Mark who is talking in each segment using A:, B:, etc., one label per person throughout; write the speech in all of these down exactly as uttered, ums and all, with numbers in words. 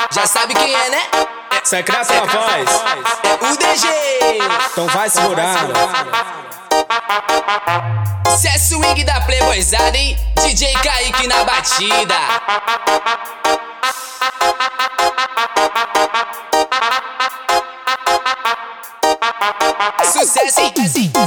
A: Já sabe quem é, né?
B: Secreto na voz.
A: O D G.
B: Então vai segurando.
A: Cê é swing da playboyzada, hein? D J Kaique na batida. Sucesso, hein?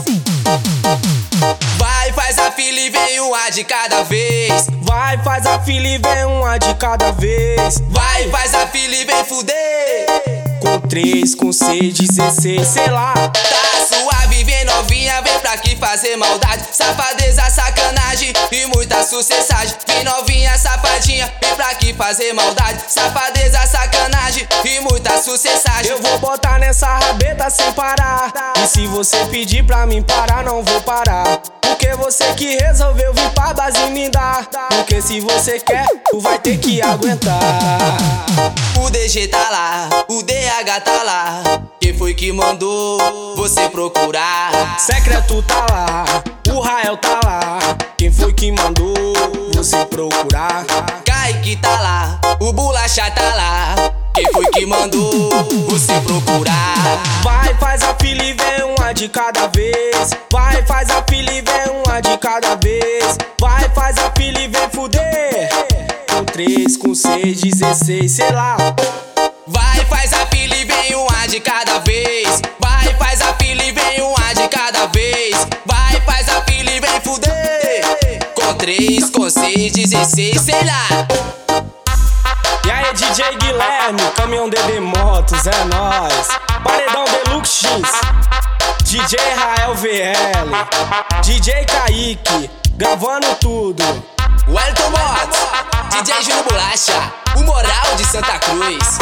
A: Vai, faz a fila e vem uma de cada vez.
B: Vai, faz a fila e vem uma de cada vez.
A: Vai, faz a fila e vem fuder.
B: Com três, com seis, dezesseis, sei lá.
A: Tá suave, vem novinha, vem pra aqui fazer maldade. Safadeza, sacanagem e muita sucessagem. Vem novinha, safadinha, vem pra aqui fazer maldade. Safadeza, sacanagem e muita sucessagem.
B: Eu vou botar nessa rabeta sem parar. E se você pedir pra mim parar, não vou parar. Porque você que resolveu vir pra base me dar. Porque se você quer, tu vai ter que aguentar.
A: O D G tá lá, o D H tá lá. Quem foi que mandou você procurar?
B: Secreto tá lá, o Rael tá lá. Quem foi que mandou você procurar?
A: Kaique tá lá, o Bolacha tá lá. Quem foi que mandou você procurar?
B: Vai, faz a fila e vem uma de cada vez. Vai, faz a fila e vem uma de cada vez. Vai, faz a fila e vem fuder. Com três, com seis, dezesseis, sei lá.
A: Vai, faz a fila e vem uma de cada vez. Vai, faz a fila e vem uma de cada vez. Vai, faz a fila e vem fuder. Com três, com seis, dezesseis, sei lá.
B: E aí, D J Guilherme, Caminhão D D Motos, é nóis. Paredão Deluxe X, D J Rael V L, D J Kaique, gravando tudo.
A: Wellington Motos, D J Júnior Bolacha, o Moral de Santa Cruz.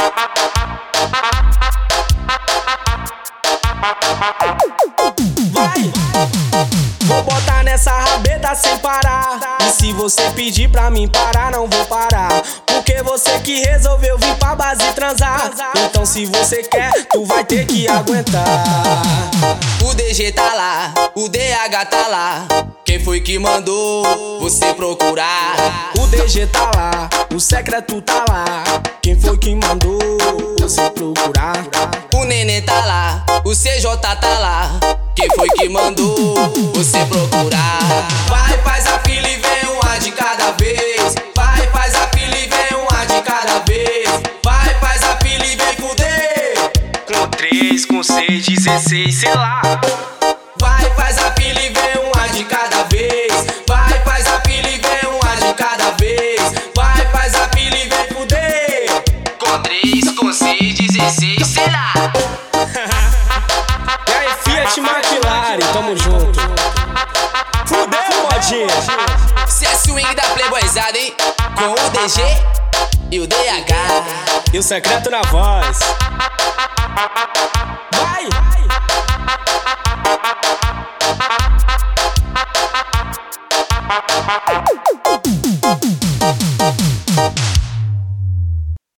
B: Vai! Vou botar nessa rabeta sem parar. E se você pedir pra mim parar, não vou parar. Porque você que resolveu vir pra base transar. Então se você quer, tu vai ter que aguentar.
A: O D G tá lá, o D H tá lá. Quem foi que mandou você procurar?
B: O D G tá lá, o Secreto tá lá. Quem foi que mandou você procurar?
A: O Nenê tá lá, o C J tá lá. Quem foi que mandou você procurar? Vai, faz a fila e vem uma de cada vez. Vai, faz a fila e vem uma de cada vez. Vai, faz a fila e vem fuder.
B: Com três, com seis, dezesseis, sei lá.
A: Vai, faz a fila e vem uma de cada vez. Vai, faz a fila e vem uma de cada vez. Vai, faz a fila e vem fuder. Com três, com seis, dezesseis, sei lá.
B: E aí, Fiat McLaren, tamo junto. Fudeu, modinha.
A: Cê é swing da playboyzada, hein? Com o D G e o D H.
B: E o Secreto na voz. Vai!